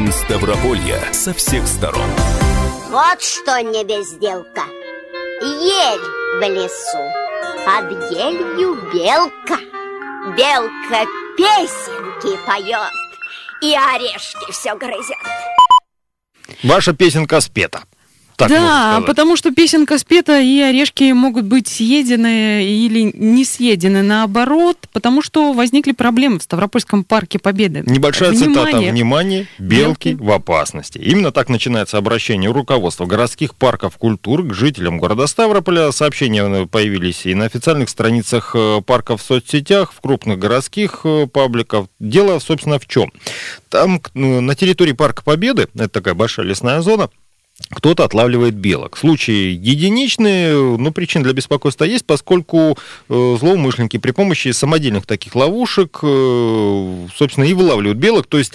Жизнь Ставрополья со всех сторон. Вот что не безделка. Ель в лесу, под елью белка. Белка песенки поет, и орешки все грызет. Ваша песенка спета. Так да, потому что песенка спета, и орешки могут быть съедены или не съедены, наоборот, потому что возникли проблемы в Ставропольском парке Победы. Небольшая цитата. Внимание, белки в опасности. Именно так начинается обращение руководства городских парков культуры к жителям города Ставрополя. Сообщения появились и на официальных страницах парков в соцсетях, в крупных городских пабликах. Дело, собственно, в чем? Там на территории парка Победы, это такая большая лесная зона, кто-то отлавливает белок. Случаи единичные, но причин для беспокойства есть, поскольку злоумышленники при помощи самодельных таких ловушек, собственно, и вылавливают белок. То есть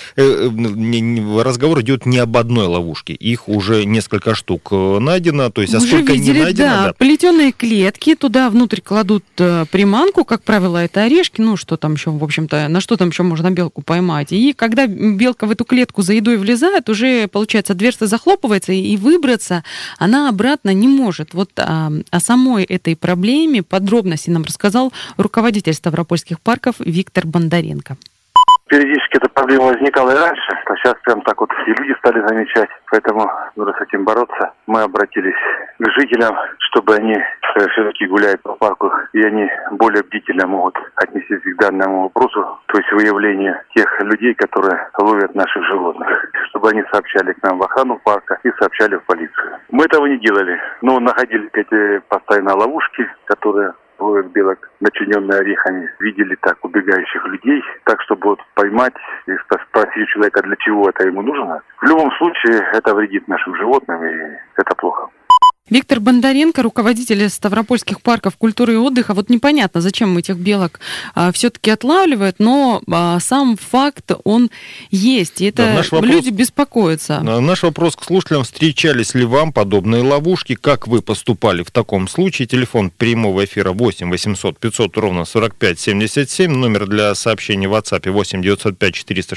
разговор идет не об одной ловушке. Их уже несколько штук найдено. То есть, а сколько не найдено? Да, плетеные клетки, туда внутрь кладут приманку, как правило, это орешки, ну, что там еще, в общем-то, на что там еще можно белку поймать. И когда белка в эту клетку за едой влезает, уже, получается, дверца захлопывается, и выбраться она обратно не может. Вот о самой этой проблеме подробности нам рассказал руководитель Ставропольских парков Виктор Бондаренко. Периодически эта проблема возникала и раньше, а сейчас прям так вот и люди стали замечать. Поэтому нужно с этим бороться. Мы обратились к жителям, чтобы они все-таки гуляют по парку, и они более бдительно могут отнестись к данному вопросу, то есть выявлению тех людей, которые ловят наших животных, чтобы они сообщали к нам в охрану парка и сообщали в полицию. Мы этого не делали, но находили эти постоянно ловушки, которые ловят белок, начиненные орехами, видели так убегающих людей, так, чтобы вот поймать и спросить у человека, для чего это ему нужно. В любом случае, это вредит нашим животным, и это плохо. Виктор Бондаренко, руководитель Ставропольских парков культуры и отдыха. Вот непонятно, зачем этих белок все-таки отлавливают, но сам факт, он есть. И это люди беспокоятся. Наш вопрос к слушателям: встречались ли вам подобные ловушки? Как вы поступали в таком случае? Телефон прямого эфира 8 800 500 ровно 45 77. Номер для сообщений в WhatsApp 8 905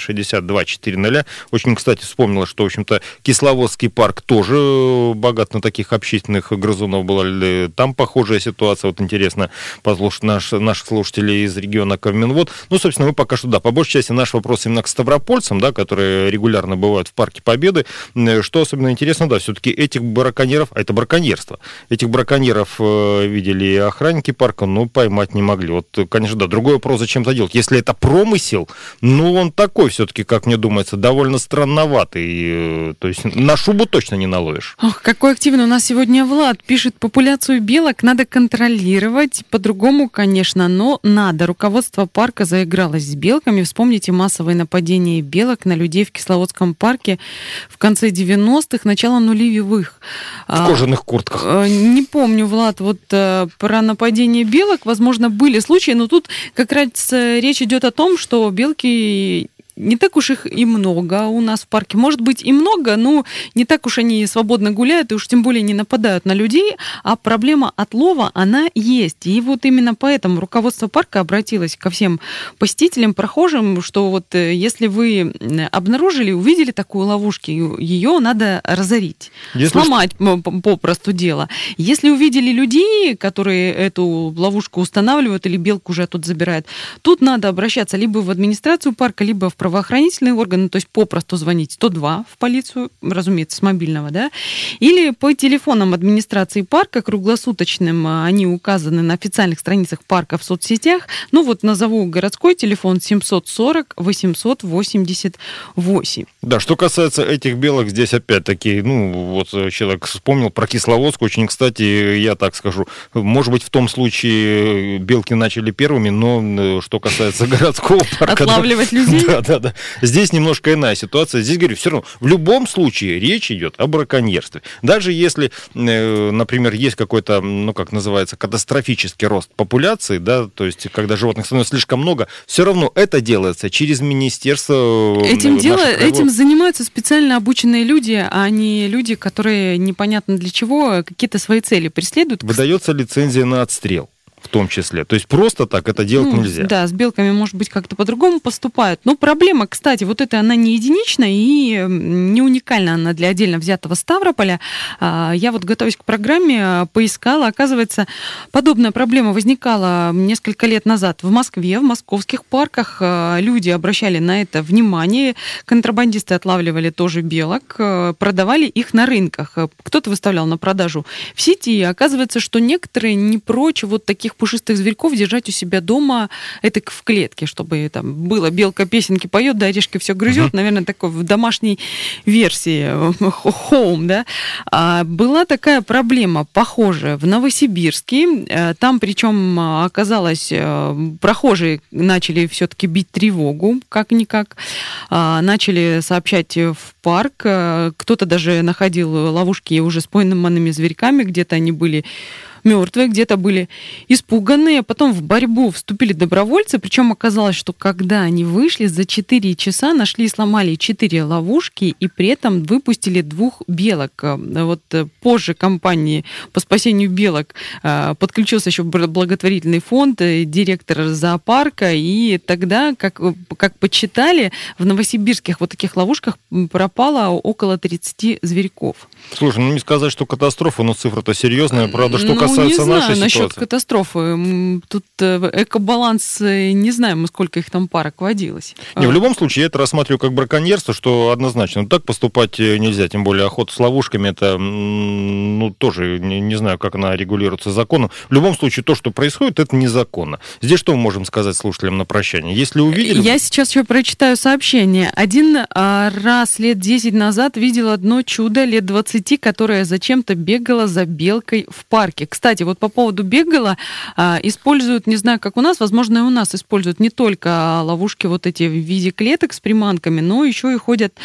462 400. Очень, кстати, вспомнила, что, в общем-то, Кисловодский парк тоже богат на таких общественных грызунов. Была ли там похожая ситуация? Вот интересно послушать наших слушателей из региона Каменвод. Ну, собственно, мы пока что, да, по большей части наш вопрос именно к ставропольцам, да, которые регулярно бывают в парке Победы. Что особенно интересно, да, все-таки этих браконьеров, а это браконьерство, этих браконьеров видели охранники парка, но поймать не могли. Вот, конечно, да, другой вопрос, зачем это делать. Если это промысел, ну, он такой все-таки, как мне думается, довольно странноватый. То есть на шубу точно не наловишь. Ох, какой активный у нас сегодня Влад пишет: популяцию белок надо контролировать, по-другому, конечно, но надо. Руководство парка заигралось с белками. Вспомните массовые нападения белок на людей в Кисловодском парке в конце 90-х, начало нулевых. В кожаных куртках. Не помню, Влад, вот про нападение белок, возможно, были случаи, но тут как раз речь идет о том, что белки... Не так уж их и много у нас в парке. Может быть, и много, но не так уж они свободно гуляют, и уж тем более не нападают на людей. А проблема отлова, она есть. И вот именно поэтому руководство парка обратилось ко всем посетителям, прохожим, что вот если вы обнаружили, увидели такую ловушку, ее надо разорить, сломать попросту дело. Если увидели людей, которые эту ловушку устанавливают или белку уже тут забирают, тут надо обращаться либо в администрацию парка, либо в правоохранительные органы, то есть попросту звонить 102 в полицию, разумеется, с мобильного, да, или по телефонам администрации парка круглосуточным, они указаны на официальных страницах парка в соцсетях. Ну вот назову городской телефон 740 888. Да, что касается этих белок, здесь опять-таки, ну вот человек вспомнил про Кисловодск, очень, кстати, я так скажу, может быть, в том случае белки начали первыми, но что касается городского парка... Отлавливать людей? Да. Здесь немножко иная ситуация. Здесь, говорю, все равно, в любом случае речь идет о браконьерстве. Даже если, например, есть какой-то, ну, как называется, катастрофический рост популяции, да, то есть, когда животных становится слишком много, все равно это делается через министерство. Этим занимаются специально обученные люди, а не люди, которые непонятно для чего какие-то свои цели преследуют. Выдается лицензия на отстрел. В том числе. То есть просто так это делать нельзя. Да, с белками, может быть, как-то по-другому поступают. Но проблема, кстати, вот эта, она не единичная и не уникальна она для отдельно взятого Ставрополя. Я вот, готовясь к программе, поискала. Оказывается, подобная проблема возникала несколько лет назад в Москве, в московских парках. Люди обращали на это внимание. Контрабандисты отлавливали тоже белок, продавали их на рынках. Кто-то выставлял на продажу в сети. И оказывается, что некоторые не прочь вот таких пушистых зверьков держать у себя дома, это в клетке, чтобы там было белка песенки поет, да, орешки все грызет, наверное, такой в домашней версии, home, да. Была такая проблема, похожая, в Новосибирске. Там, причем, оказалось, прохожие начали все-таки бить тревогу, как-никак. Начали сообщать в парк. Кто-то даже находил ловушки уже с пойманными зверьками, где-то они были мертвые, где-то были испуганные. Потом в борьбу вступили добровольцы, причем оказалось, что когда они вышли, за 4 часа нашли и сломали 4 ловушки, и при этом выпустили 2 белок. Вот позже компании по спасению белок подключился еще благотворительный фонд, директор зоопарка, и тогда, как подсчитали, в новосибирских вот таких ловушках пропало около 30 зверьков. Слушай, не сказать, что катастрофа, но цифра-то серьезная. Правда, что касается не знаю нашей насчет ситуации. Катастрофы. Тут экобаланс, не знаем, сколько их там парок водилось. В любом случае, я это рассматриваю как браконьерство, что однозначно так поступать нельзя. Тем более охота с ловушками, это тоже не знаю, как она регулируется законом. В любом случае, то, что происходит, это незаконно. Здесь что мы можем сказать слушателям на прощание? Если увидели... Я сейчас еще прочитаю сообщение. Один раз лет 10 назад видел одно чудо лет 20, которое зачем-то бегало за белкой в парке. Кстати, вот по поводу бегала используют, не знаю, как у нас, возможно, и у нас используют не только ловушки вот эти в виде клеток с приманками, но еще и ходят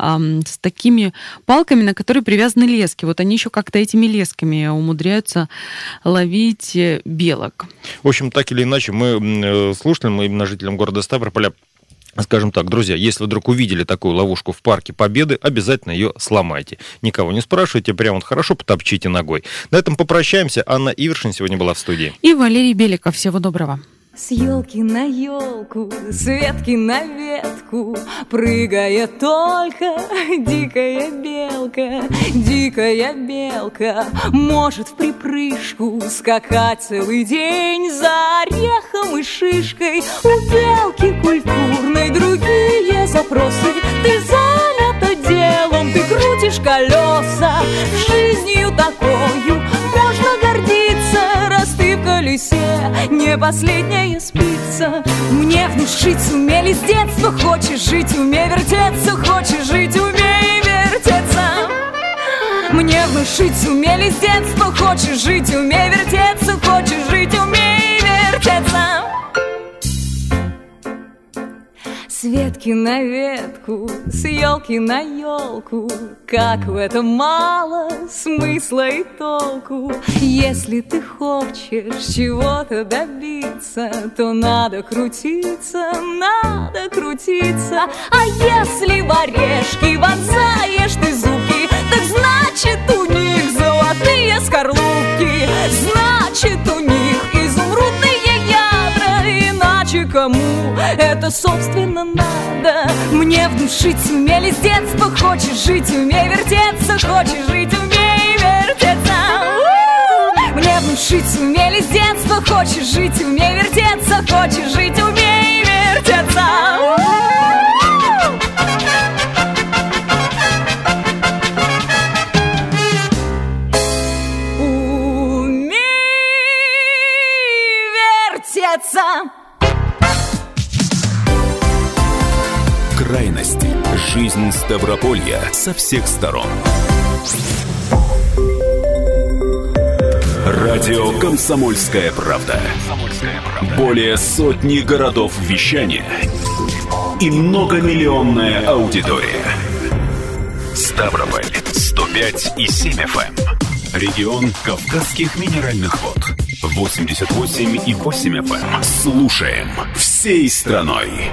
с такими палками, на которые привязаны лески. Вот они еще как-то этими лесками умудряются ловить белок. В общем, так или иначе, мы слушателям, именно жителям города Ставрополя, скажем так, друзья, если вдруг увидели такую ловушку в парке Победы, обязательно ее сломайте. Никого не спрашивайте, прямо вот хорошо потопчите ногой. На этом попрощаемся. Анна Ивершин сегодня была в студии. И Валерий Беликов. Всего доброго. С елки на елку, с ветки на ветку прыгает только дикая белка. Дикая белка может в припрыжку скакать целый день за орехом и шишкой. У белки культурной другие запросы. Ты занята делом, ты крутишь колеса. Жизнью такою можно гордиться, раз ты в колесе не последняя спица. Мне внушить сумели с детства: хочешь жить, умей вертеться, хочешь жить, умей вертеться. Мне внушить сумели с детства: хочешь жить, умей вертеться, хочешь жить, умей вертеться. С ветки на ветку, с елки на елку, как в этом мало смысла и толку. Если ты хочешь чего-то добиться, то надо крутиться, надо крутиться. А если в орешки вонзаешь ты зубки, так значит у них золотые скорлупки, значит у них изумрудные ядра. Иначе кому это собственно надо? Мне внушить сумели с детства: хочешь жить, умей вертеться, хочешь жить, умей вертеться. Мне внушить сумели с детства: хочешь жить, умей вертеться, хочешь жить, умей вертеться. Умей вертеться. Крайности. Жизнь Ставрополья со всех сторон. Радио «Комсомольская правда». Более сотни городов вещания и многомиллионная аудитория. Ставрополь 105,7 FM. Регион Кавказских минеральных вод 88,8 FM. Слушаем всей страной.